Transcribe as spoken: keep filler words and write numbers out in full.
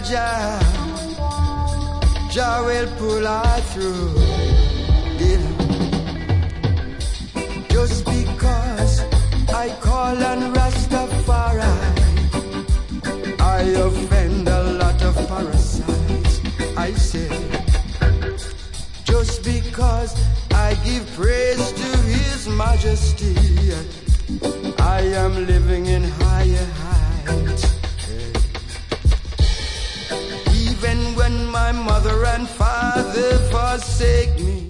Jah, Jah will pull her through. Yeah. Just because I call on Rastafari, I offend a lot of parasites. I say, just because I give praise to His Majesty, I am living in higher heights. Even when my mother and father forsake me,